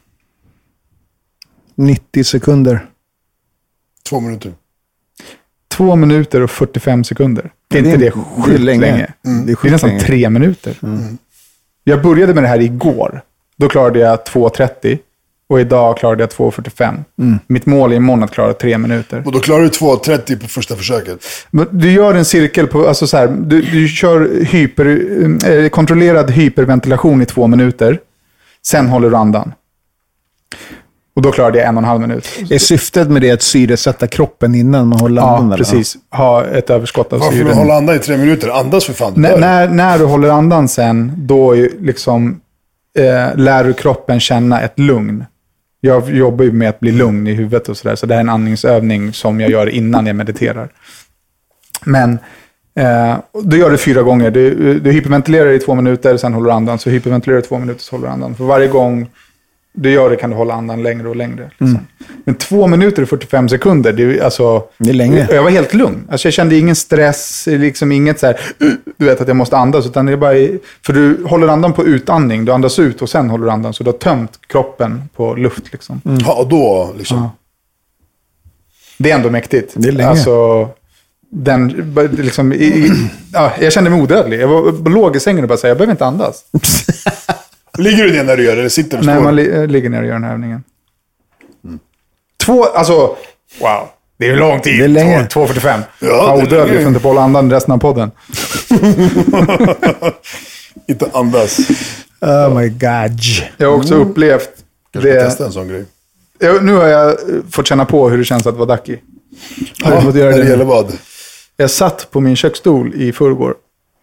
90 sekunder. 2 minuter. 2 minuter och 45 sekunder. Det är inte det sjukt länge. Det är nästan 3 minuter. Jag började med det här igår. Då klarade jag 2.30 och idag klarade jag 2.45. Mitt mål är imorgon att klara 3 minuter. Och då klarar du 2.30 på första försöket. Du gör en cirkel på, alltså så här, du kör kontrollerad hyperventilation i 2 minuter. Sen håller du andan. Och då klarade jag 1,5 minut. Är syftet med det att syresätta kroppen innan man håller andan? Ja, precis. Ha ett överskott av syre. Varför du håller andan i 3 minuter? Andas för fan. När du håller andan sen, då liksom lär du kroppen känna ett lugn. Jag jobbar ju med att bli lugn i huvudet och sådär. Så det här är en andningsövning som jag gör innan jag mediterar. Men då gör du 4 gånger. Du hyperventilerar i 2 minuter, sen håller du andan. Så hyperventilerar i 2 minuter, så håller du andan. För varje gång du gör det kan du hålla andan längre och längre. Liksom. Men 2 minuter och 45 sekunder, det är länge. Jag var helt lugn. Alltså jag kände ingen stress, liksom inget så här, du vet att jag måste andas. Utan det är bara, för du håller andan på utandning, du andas ut och sen håller du andan. Så du har tömt kroppen på luft. Liksom. Ja, och då liksom. Ja. Det är ändå mäktigt. Det är länge. Alltså, liksom, jag kände mig odödlig. Jag låg i sängen och bara sa, jag behöver inte andas. Ligger du ner när du gör det eller sitter du? Nej, man ligger ner och gör den här övningen. 2, alltså, wow. Det är lång tid. Det är länge. 2.45. Ja, odödlig, får inte på hålla andan resten av podden. Inte andas. Oh my god. Jag har också upplevt Kanske testa en sån grej. Nu har jag fått känna på hur det känns att vara Ducky. Ja, när det gäller vad? Jag satt på min köksstol i förrgår.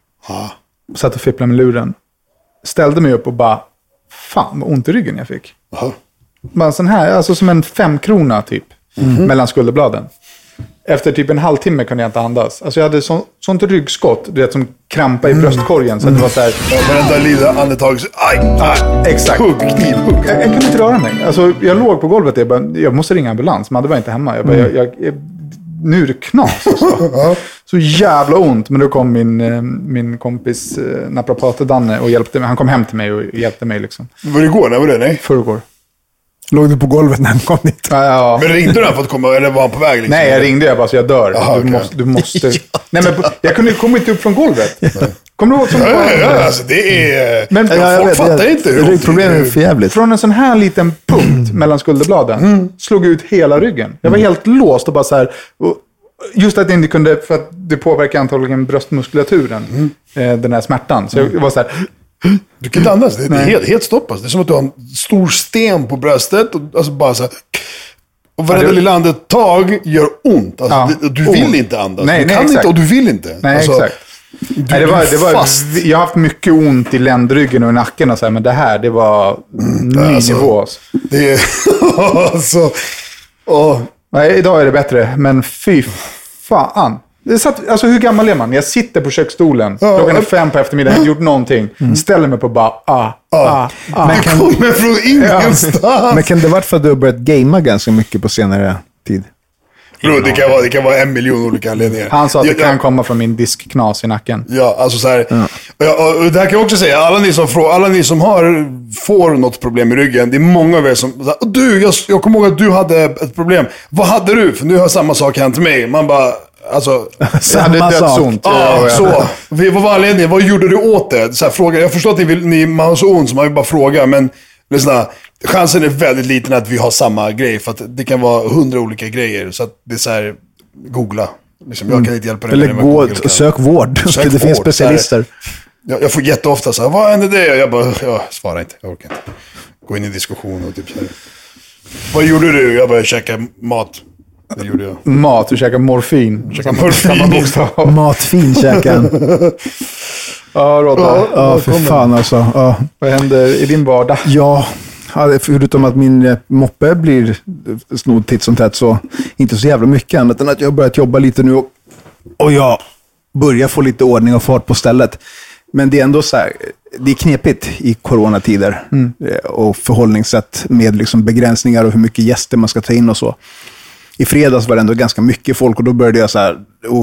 Satt och fipplade med luren. Ställde mig upp och bara, fan vad ont i ryggen jag fick. Aha. Bara sån här, alltså som en 5-krona typ. Mellan skulderbladen. Efter typ en halvtimme kunde jag inte andas. Alltså jag hade sånt ryggskott, du vet, som krampa i bröstkorgen. Så att det var så här. Ja, varenda lilla andetag. Aj. Exakt. Knivhugg. Jag kunde inte röra mig. Alltså jag låg på golvet och jag måste ringa ambulans. Men det var inte hemma. Jag bara, nu är det knas alltså. Så jävla ont. Men då kom min kompis naprapat Danne och hjälpte mig. Han kom hem till mig och hjälpte mig liksom. Var det igår? När var det? Nej? Förrgår. Låg du på golvet när han kom dit? Ja. Men ringde du han för att komma, eller var han på väg? Liksom? Nej, jag ringde bara så jag dör. Aha, du måste... Nej, men jag kom inte upp från golvet. Kommer du ihåg som... Ja, alltså det är... Men folk fattar inte hur... Problemet är för jävligt. Från en sån här liten punkt mellan skulderbladen slog ut hela ryggen. Jag var helt låst och bara så här... Just att jag inte kunde, för att det påverkar antagligen bröstmuskulaturen, den här smärtan. Så jag var så här... Du kan inte andas, det är helt stopp. Alltså. Det är som att du har en stor sten på bröstet. Och, alltså bara så här, och varenda lilla andetag gör ont. Alltså, du vill inte andas. Nej, du kan exakt. inte och du vill inte. Nej, alltså, exakt. Nej, jag har haft mycket ont i ländryggen och i nacken och så här, men det här, det var ny nivå. Det är... alltså, Nej, idag är det bättre, men fy fan. Alltså hur gammal är man? Jag sitter på köksstolen. Klockan är 5 på eftermiddagen. Jag har gjort någonting. Ställer mig på bara Men kan kommer från ingenstans. Men kan det vara för att du har börjat gamea ganska mycket på senare tid? Bro, det kan vara 1 miljon olika anledningar. Han sa att det kan komma från min diskknas i nacken. Ja, alltså så här. Och det här kan jag också säga. Alla ni som får något problem med ryggen. Det är många av er som... Du, jag kommer ihåg att du hade ett problem. Vad hade du? För nu har samma sak hänt till mig. Man bara... Alltså, så hade dödsont. Ja, så. Vad var anledningen? Vad gjorde du åt det? Så här, fråga. Jag förstår att man har så ont så man vill bara fråga, men lyssna, chansen är väldigt liten att vi har samma grej, för att det kan vara 100 olika grejer, så att det är så här, googla. Liksom, jag kan inte hjälpa dig. Eller gå och sök vård. Det finns specialister. Jag får jätteofta så här, vad hände det? Jag bara, jag svarar inte, jag orkar inte. Gå in i diskussion och typ så här. Vad gjorde du? Jag bara, käka mat. Det gjorde jag. Mat, du käkar morfin. Matfin käkan. Ja, Rodda. Ja, för fan alltså. Ja. Vad händer i din vardag? Ja, förutom att min moppe blir snodd titt som tätt, så inte så jävla mycket annat än att jag har börjat jobba lite nu och jag börjar få lite ordning och fart på stället. Men det är ändå så här, det är knepigt i coronatider och förhållningssätt med liksom begränsningar och hur mycket gäster man ska ta in och så. I fredags var det ändå ganska mycket folk och då började jag så här,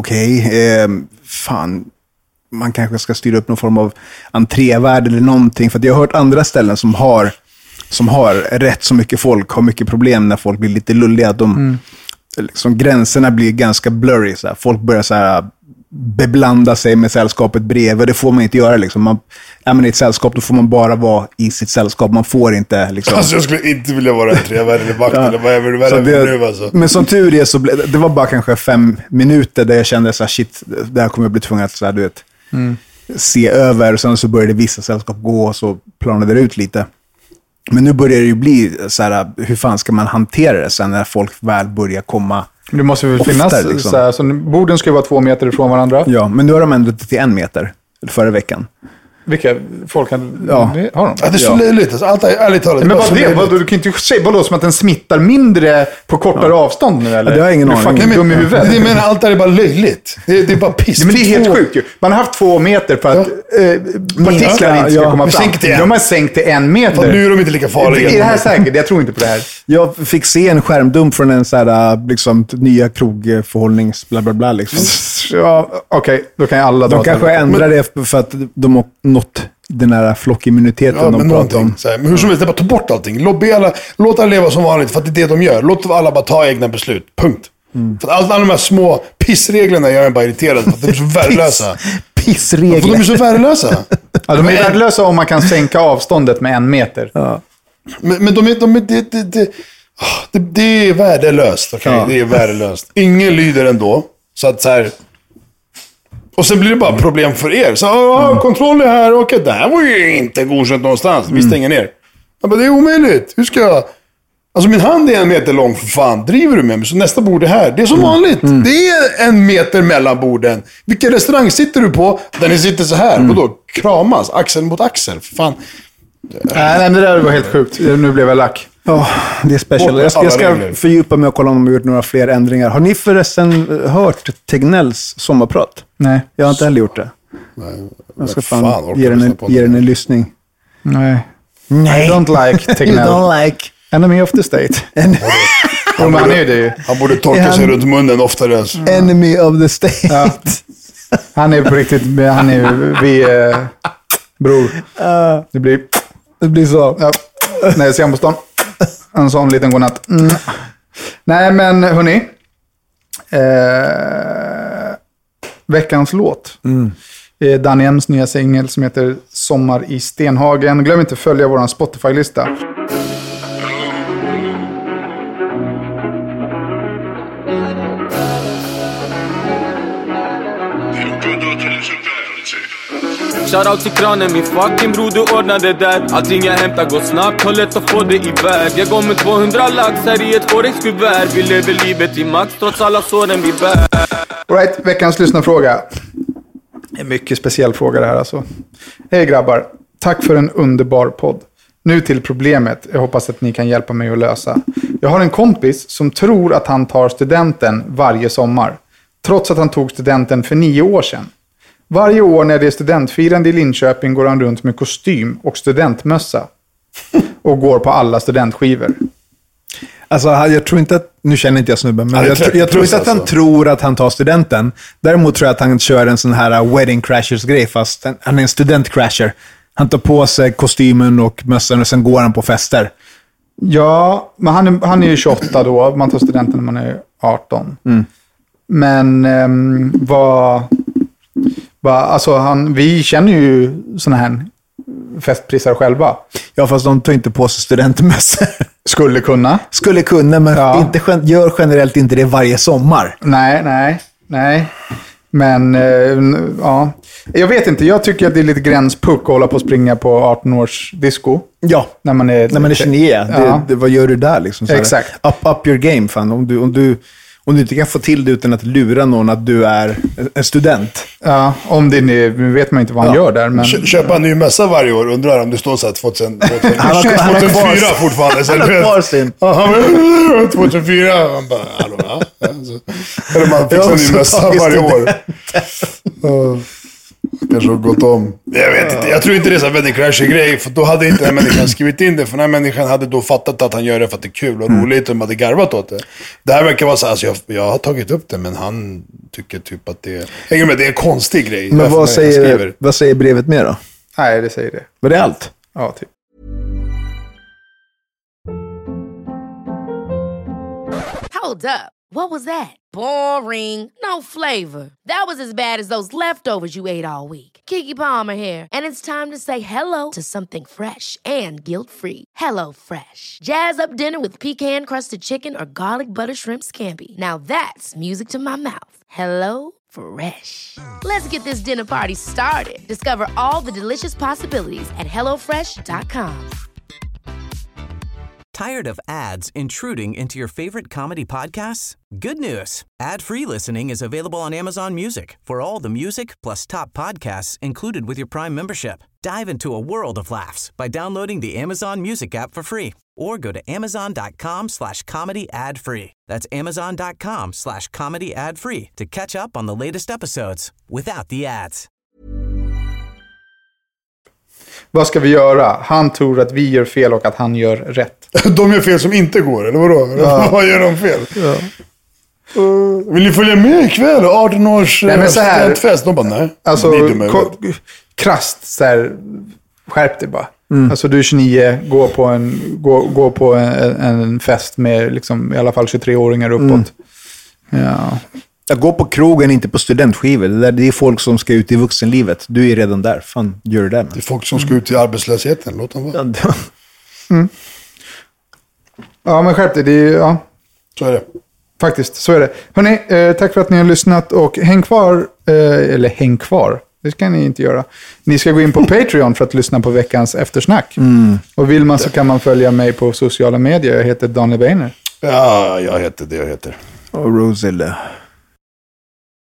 fan, man kanske ska styra upp någon form av entrévärd eller någonting, för att jag har hört andra ställen som har rätt så mycket folk, har mycket problem när folk blir lite lulliga, att liksom, gränserna blir ganska blurry, så här. Folk börjar så här beblanda sig med sällskapet bredvid. Det får man inte göra liksom. I ett sällskap då får man bara vara i sitt sällskap. Man får inte liksom. Alltså jag skulle inte vilja vara en trevärd eller vakt eller vad jag vill vara nu alltså. Men som tur är så det var bara kanske 5 minuter där jag kände så här, shit, där kommer jag bli tvungen att så här, du vet, se över, och sen så började vissa sällskap gå och så planade det ut lite. Men nu börjar det ju bli så här, hur fan ska man hantera det sen när folk väl börjar komma. Det måste väl finnas liksom. Så här, så borden ska vara 2 meter ifrån varandra. Ja, men nu har de ändrat till 1 meter förra veckan. Vilka folk har de? Ja, det är så löjligt. Alltså, ärligt talat. Men du kan inte säga vadå, som att den smittar mindre på kortare avstånd nu, eller? Det har jag ingen aning. Du är dum i huvudet. Det menar allt är bara löjligt. Det är bara piss. Men det är helt sjukt ju. Man har haft 2 meter för att partiklar inte ska komma fram. De har sänkt till 1 meter. Och nu är de inte lika farliga. Är det här säkert? Jag tror inte på det här. Jag fick se en skärmdump från en så här, liksom, nya krogförhållnings bla bla bla liksom. Ja, okej. Då kan ju alla de kanske ändrar det för att de har nått den här flockimmuniteten de pratar om. Men hur som helst, det bara ta bort allting. Låt alla leva som vanligt, för att det är det de gör. Låt alla bara ta egna beslut. Punkt. För att alla de här små pissreglerna gör mig bara irriterad, för att de är så värdelösa. Pissregler? För de är så värdelösa. Ja, de är värdelösa om man kan sänka avståndet med 1 meter. Ja. Men det är värdelöst. Okay? Ja. Det är värdelöst. Ingen lyder ändå. Så att så här. Och sen blir det bara problem för er. Så kontroll är här. Och det här var ju inte godkänt någonstans. Vi stänger ner. Ja, men det är omöjligt. Hur ska jag... Alltså min hand är 1 meter lång, för fan. Driver du med mig? Så nästa bord är här. Det är som vanligt. Det är 1 meter mellan borden. Vilken restaurang sitter du på? Där ni sitter så här. Och då kramas. Axel mot axel. För fan. Nej, det där var helt sjukt. Nu blev jag lack. Ja, det är special. Jag ska fördjupa mig och kolla om de har gjort några fler ändringar. Har ni förresten hört Tegnells sommarprat? Nej. Jag har inte heller gjort det. Nej. Jag ska fan ge den en lyssning. Nej. I don't like Tegnell. You don't like... Enemy of the state. Han är det ju. Han borde torka sig runt munnen oftare. Enemy of the state. Ja. Han är på riktigt, han är vi bror. Det blir så. Ja. Nej, ser han på stan. En sån liten godnatt. Nej, men hörni. Veckans låt. Danny M's nya singel som heter Sommar i Stenhagen. Glöm inte att följa vår Spotify-lista. Shoutout till kranen, min fucking bror, du ordnade där. Allting jag hämtar går snabbt, har lätt att få det iväg. Jag går med 200 lax här i ett Forex-kuvert. Vi lever livet i max trots alla såren vi bär. All right, veckans lyssnarfråga. En mycket speciell fråga det här alltså. Hej grabbar, tack för en underbar podd. Nu till problemet, jag hoppas att ni kan hjälpa mig att lösa. Jag har en kompis som tror att han tar studenten varje sommar. Trots att han tog studenten för 9 år sedan. Varje år när det är studentfirande i Linköping går han runt med kostym och studentmössa. Och går på alla studentskivor. Alltså jag tror inte att, nu känner inte jag snubben, men jag tror inte att han tror att han tar studenten. Däremot tror jag att han kör en sån här wedding crashers grej, fast han är en studentcrasher. Han tar på sig kostymen och mössan och sen går han på fester. Ja, men han är ju 28 då. Man tar studenten när man är 18. Men vi känner ju såna här festprisar själva. Ja, fast de tar inte på sig studentmässor. Skulle kunna, men gör generellt inte det varje sommar. Nej. Men, ja. Jag vet inte, jag tycker att det är lite gränspuck att hålla på och springa på 18 års disco. Ja, när man är 29. Ja. Vad gör du där liksom? Exakt. Up your game, fan. Om du inte kan få till det utan att lura någon att du är en student. Ja, nu vet man inte vad han gör där. Men... Köpa en ny mössa varje år, undrar om det står så här 2004 fortfarande. Han har kvar sin. 2004. Man bara, hallå, eller man fixar en ny mössa varje år. Kanske har gått om. Jag vet inte. Jag tror inte det är så Wedding Crashing-grej. För då hade inte den människan skrivit in det. För den här människan hade då fattat att han gör det för att det är kul och roligt. Och de hade garvat åt det. Det här verkar vara så alltså jag har tagit upp det. Men han tycker typ att det är... Det är en konstig grej. Men vad säger brevet mer då? Nej, det säger det. Var det allt? Ja, typ. Hold up. What was that? Boring. No flavor. That was as bad as those leftovers you ate all week. Keke Palmer here, and it's time to say hello to something fresh and guilt-free. Hello Fresh. Jazz up dinner with pecan-crusted chicken or garlic butter shrimp scampi. Now that's music to my mouth. Hello Fresh. Let's get this dinner party started. Discover all the delicious possibilities at hellofresh.com. Tired of ads intruding into your favorite comedy podcasts? Good news. Ad-free listening is available on Amazon Music for all the music plus top podcasts included with your Prime membership. Dive into a world of laughs by downloading the Amazon Music app for free or go to amazon.com/comedy ad-free. That's amazon.com/comedy ad-free to catch up on the latest episodes without the ads. Vad ska vi göra? Han tror att vi gör fel och att han gör rätt. De gör fel som inte går, eller vadå? Ja. Vad gör de fel? Ja. Vill ni följa med ikväll? 18 års studentfest? De bara, nej. Alltså, krasst så här, skärp dig bara. Alltså du är 29, gå på en fest med liksom, i alla fall 23-åringar uppåt. Ja. Jag går på krogen, inte på studentskivor. Det är folk som ska ut i vuxenlivet. Du är redan där. Fan, gör det där. Man. Det är folk som ska ut i arbetslösheten. Låt dem vara. Ja, men skärp dig. Ja. Så är det. Faktiskt, så är det. Hörrni, tack för att ni har lyssnat. Och häng kvar. Det ska ni inte göra. Ni ska gå in på Patreon för att lyssna på veckans eftersnack. Och vill man så kan man följa mig på sociala medier. Jag heter Daniel Beiner. Ja, jag heter det jag heter. Och Rosella.